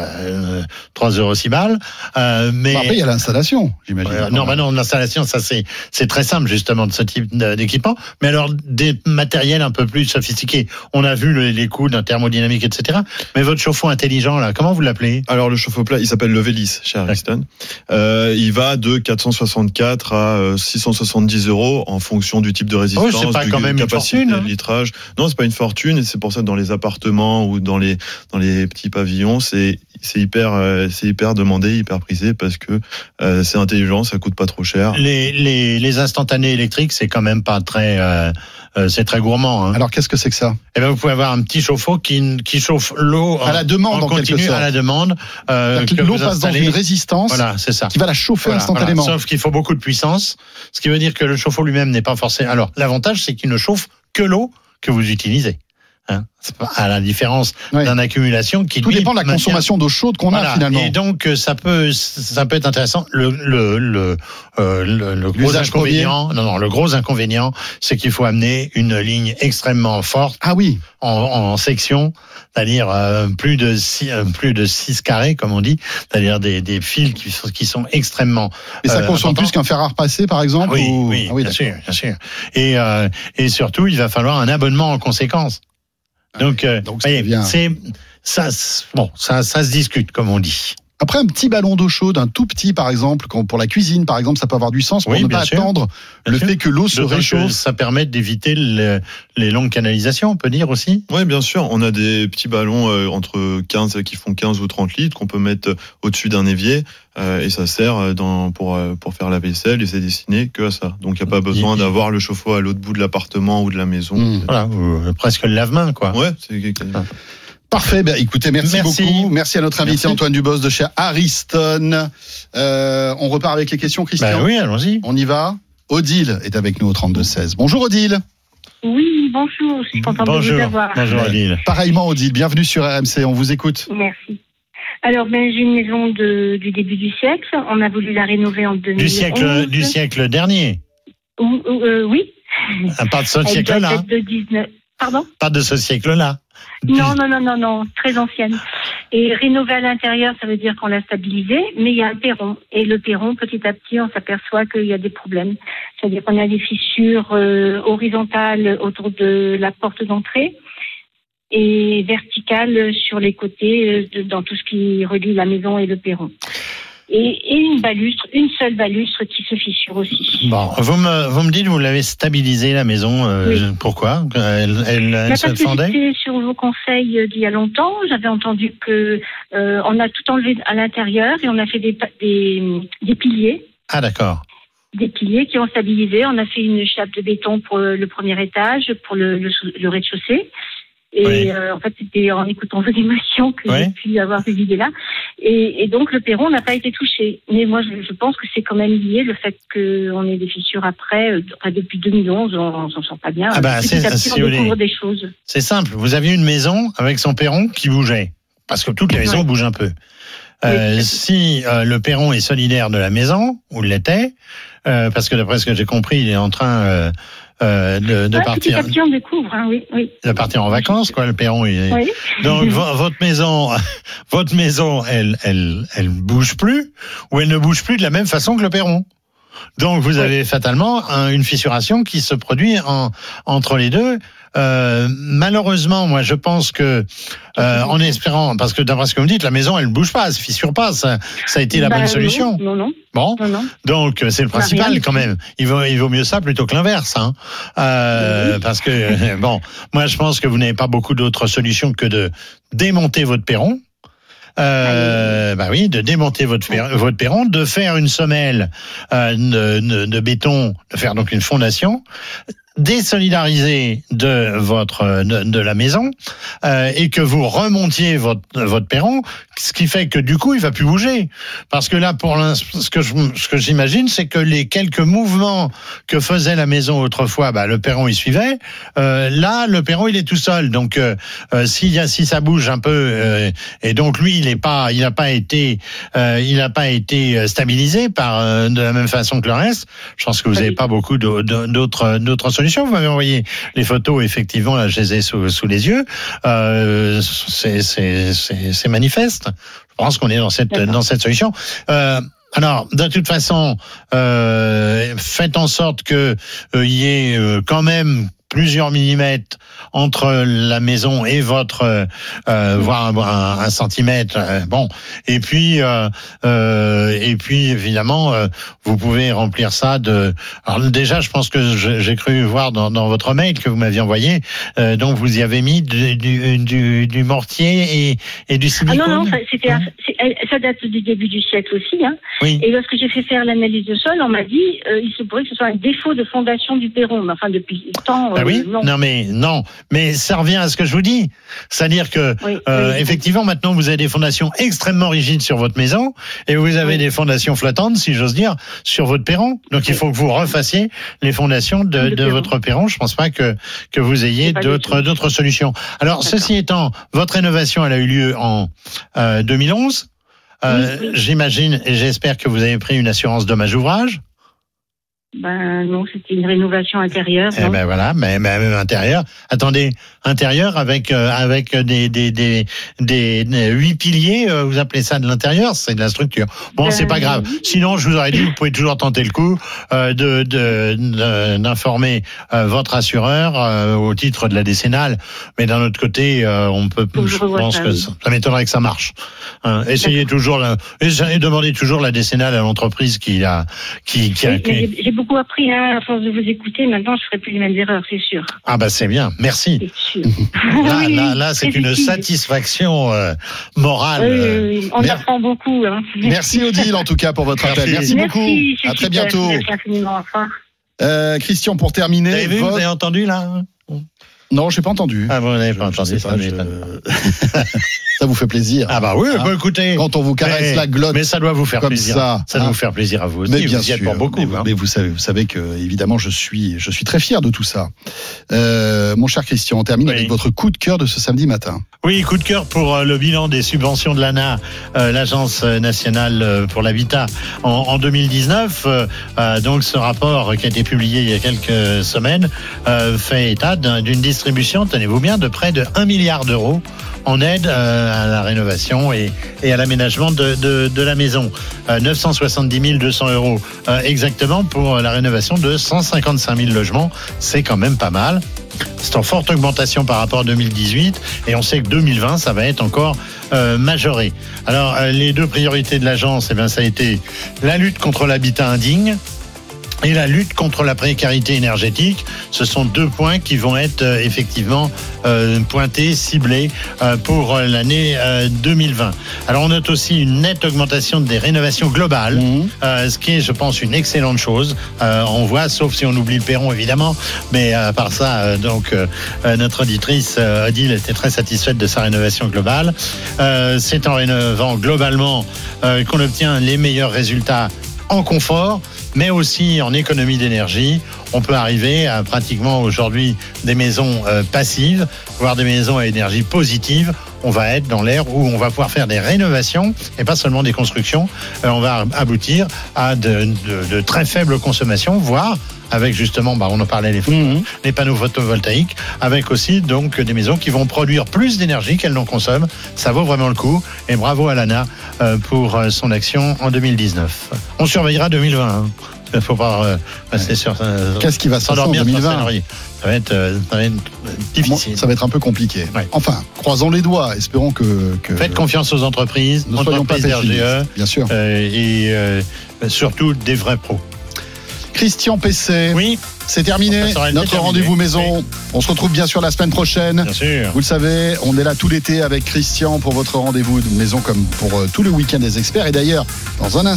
3,06 €. Mais
après, il y a l'installation, j'imagine.
Non, l'installation, ça c'est très simple justement de ce type d'équipement. Mais alors des matériels un peu plus sophistiqués. On a vu les coûts d'un thermodynamique, etc. Mais votre chauffe-eau intelligent, là, comment vous l'appelez?
Alors le chauffe-eau plat, il s'appelle le Vélis chez Ariston. Il va de 464 à 670 € en fonction du type de résistance,
c'est pas quand même
capacité
une fortune,
de litrage. Non, c'est pas une fortune, et c'est pour ça que dans les appartements ou dans les petits pavillons, c'est hyper demandé, hyper prisé, parce que c'est intelligent, ça coûte pas trop cher.
Les instantanés électriques, c'est quand même pas très c'est très gourmand. Hein.
Alors qu'est-ce que c'est que ça?
Eh ben, vous pouvez avoir un petit chauffe-eau qui chauffe l'eau
à la demande, en
continu,
quelque sorte.
À la demande.
L'eau passe dans une résistance.
Voilà, c'est ça.
Qui va la chauffer instantanément.
Sauf qu'il faut beaucoup de puissance, ce qui veut dire que le chauffe-eau lui-même n'est pas forcément. Alors l'avantage, c'est qu'il ne chauffe que l'eau que vous utilisez. Hein, à la différence d'une accumulation qui
tout dépend de la consommation d'eau chaude qu'on a finalement.
Et donc ça peut être intéressant. Le gros inconvénient, le gros inconvénient, c'est qu'il faut amener une ligne extrêmement forte.
Ah oui.
En section, c'est-à-dire plus de 6 carrés comme on dit, c'est-à-dire des fils qui sont extrêmement.
Et ça consomme plus qu'un fer à repasser par exemple.
Oui, bien sûr. Et surtout, il va falloir un abonnement en conséquence. Donc ça se discute, comme on dit.
Après, un petit ballon d'eau chaude, un tout petit par exemple, pour la cuisine par exemple, ça peut avoir du sens pour ne pas attendre le fait que l'eau se réchauffe.
Ça permet d'éviter les longues canalisations, on peut dire aussi.
Oui, bien sûr. On a des petits ballons qui font 15 ou 30 litres qu'on peut mettre au-dessus d'un évier. Et ça sert pour faire la vaisselle, et c'est destiné que à ça. Donc il n'y a pas besoin d'avoir le chauffe-eau à l'autre bout de l'appartement ou de la maison.
Voilà, presque le lave-main, quoi.
Ouais,
Parfait. Écoutez, merci beaucoup. Merci à notre invité Antoine Dubos de chez Ariston. On repart avec les questions, Christian.
Oui, allons-y.
On y va. Odile est avec nous au 32-16. Bonjour Odile.
Oui, bonjour. Je suis contente de vous avoir.
Bonjour Odile.
Pareillement Odile, bienvenue sur RMC. On vous écoute.
Merci. Alors, j'ai une maison du début du siècle. On a voulu la rénover en 2011.
Du siècle dernier.
Oui.
Pas de ce siècle-là.
Pardon ?
Pas de ce siècle-là.
Non, très ancienne. Et rénover à l'intérieur, ça veut dire qu'on l'a stabilisé, mais il y a un perron. Et le perron, petit à petit, on s'aperçoit qu'il y a des problèmes. C'est-à-dire qu'on a des fissures horizontales autour de la porte d'entrée et verticales sur les côtés, dans tout ce qui relie la maison et le perron. Et une seule balustre qui se fissure aussi.
Bon, vous me dites, vous l'avez stabilisée la maison. Oui. Pourquoi elle se fendait?
J'étais sur vos conseils d'il y a longtemps. J'avais entendu que on a tout enlevé à l'intérieur et on a fait des piliers.
Ah d'accord.
Des piliers qui ont stabilisé. On a fait une chape de béton pour le premier étage, pour le rez-de-chaussée. Et en fait, c'était en écoutant vos émotions que j'ai pu avoir ces idées-là. Et donc, le perron n'a pas été touché. Mais moi, je pense que c'est quand même lié, le fait qu'on ait des fissures après. Depuis 2011, on s'en sort pas bien.
Ah bah,
on découvre des choses.
C'est simple. Vous aviez une maison avec son perron qui bougeait. Parce que toutes les maisons bougent un peu. Si le perron est solidaire de la maison, ou l'était, parce que d'après ce que j'ai compris, il est en train de partir.
Petit à petit, on découvre, oui.
De partir en vacances, quoi, le perron. Donc votre maison, elle bouge plus, ou elle ne bouge plus de la même façon que le perron. Donc vous avez fatalement une fissuration qui se produit entre les deux. Malheureusement, moi, je pense que en espérant, parce que d'après ce que vous me dites, la maison, elle ne bouge pas, elle se fissure pas. Ça a été la bonne solution.
Non.
Bon, non. Donc c'est le principal quand même. Il vaut mieux ça plutôt que l'inverse, parce que moi, je pense que vous n'avez pas beaucoup d'autres solutions que de démonter votre perron. De démonter votre perron, de faire une semelle de béton, de faire donc une fondation, désolidariser de la maison, et que vous remontiez votre perron, ce qui fait que du coup il va plus bouger, parce que là pour l'instant, ce que j'imagine, c'est que les quelques mouvements que faisait la maison autrefois, le perron il suivait. Là le perron il est tout seul, donc si ça bouge un peu, et donc lui il n'a pas été stabilisé de la même façon que le reste. Je pense que vous n'avez pas beaucoup d'autres solutions. Vous m'avez envoyé les photos, effectivement, là, je les ai sous les yeux. C'est manifeste. Je pense qu'on est dans cette solution. Alors, de toute façon, faites en sorte que y ait quand même plusieurs millimètres entre la maison et votre voire un centimètre, et puis évidemment vous pouvez remplir ça alors déjà je pense que j'ai cru voir dans votre mail que vous m'aviez envoyé, donc vous y avez mis du mortier et du silicone.
Non, ça date du début du siècle aussi,
Oui.
Et lorsque j'ai fait faire l'analyse de sol, on m'a dit il se pourrait que ce soit un défaut de fondation du perron, mais enfin depuis le temps
non. Mais ça revient à ce que je vous dis. C'est-à-dire que, effectivement, maintenant, vous avez des fondations extrêmement rigides sur votre maison et vous avez des fondations flottantes, si j'ose dire, sur votre perron. Donc, il faut que vous refassiez les fondations de votre perron. Je pense pas que vous ayez d'autres solutions. Alors, ceci étant, votre rénovation, elle a eu lieu en 2011. J'imagine et j'espère que vous avez pris une assurance dommage-ouvrage.
Non, c'était une rénovation intérieure.
Voilà, mais même intérieur. Attendez, intérieur avec des 8 piliers, vous appelez ça de l'intérieur, c'est de la structure. Bon, c'est pas grave. Sinon, je vous aurais dit, vous pouvez toujours tenter le coup d'informer votre assureur au titre de la décennale. Mais d'un autre côté, je pense que ça m'étonnerait que ça marche. Essayez demandez toujours la décennale à l'entreprise
J'ai beaucoup appris, à force de vous écouter. Maintenant, je ne ferai plus les mêmes erreurs, c'est sûr.
Ah c'est bien, merci.
C'est sûr.
Là, c'est une satisfaction morale.
On apprend beaucoup.
Merci Odile, en tout cas, pour votre appel. Merci beaucoup. À très bientôt.
Merci infiniment. Au revoir.
Christian, pour terminer.
Vous avez entendu là?
Non, j'ai pas entendu.
Ah, vous n'avez pas entendu ça.
Ça vous fait plaisir.
Oui, écoutez.
Quand on vous caresse la glotte.
Mais ça doit vous faire
comme
plaisir. Ça doit vous faire plaisir à vous aussi.
Mais bien
vous y êtes
sûr.
pour beaucoup.
Mais vous savez que, évidemment, je suis très fier de tout ça. Mon cher Christian, on termine avec votre coup de cœur de ce samedi matin.
Oui, coup de cœur pour le bilan des subventions de l'ANA, l'Agence nationale pour l'habitat, en 2019. Donc, ce rapport qui a été publié il y a quelques semaines fait état d'une distribution, tenez-vous bien, de près de 1 milliard d'euros en aide à la rénovation et à l'aménagement de la maison. 970 200 euros exactement pour la rénovation de 155 000 logements. C'est quand même pas mal. C'est en forte augmentation par rapport à 2018 et on sait que 2020, ça va être encore majoré. Alors, les deux priorités de l'agence, ça a été la lutte contre l'habitat indigne. et la lutte contre la précarité énergétique. Ce sont 2 points qui vont être effectivement pointés, ciblés pour l'année 2020. Alors on note aussi une nette augmentation des rénovations globales, ce qui est, je pense, une excellente chose. On voit, sauf si on oublie le perron évidemment, mais à part ça, notre auditrice Odile était très satisfaite de sa rénovation globale. C'est en rénovant globalement qu'on obtient les meilleurs résultats en confort, mais aussi en économie d'énergie. On peut arriver à pratiquement aujourd'hui des maisons passives, voire des maisons à énergie positive. On va être dans l'ère où on va pouvoir faire des rénovations et pas seulement des constructions. On va aboutir à de très faibles consommations, voire avec justement, on en parlait, les panneaux photovoltaïques, avec aussi donc des maisons qui vont produire plus d'énergie qu'elles n'en consomment. Ça vaut vraiment le coup. Et bravo à l'ANA pour son action en 2019. On surveillera 2020. Il ne faut pas rester sur.
Qu'est-ce qui va se passer en 2020 ?
Ça va être difficile.
Ça va être un peu compliqué. Ouais. Enfin, croisons les doigts. Espérons que...
Faites confiance aux entreprises,
ne soyons pas pessimistes, bien sûr.
Et surtout des vrais pros.
Christian Pesset,
oui,
c'est terminé. Notre rendez-vous maison. Oui. On se retrouve bien sûr la semaine prochaine.
Bien sûr.
Vous le savez, on est là tout l'été avec Christian pour votre rendez-vous de maison comme pour tout le week-end des experts. Et d'ailleurs, dans un instant,